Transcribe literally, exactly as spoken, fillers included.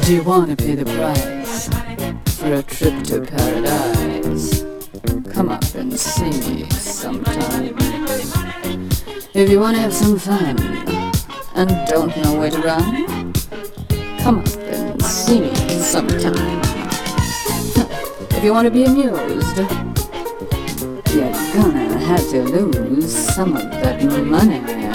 Do you want to pay the price for a trip to paradise? Come up and see me sometime. If you want to have some fun and don't know where to run, come up and see me sometime. If you want to be amused, you're gonna have to lose some of that money.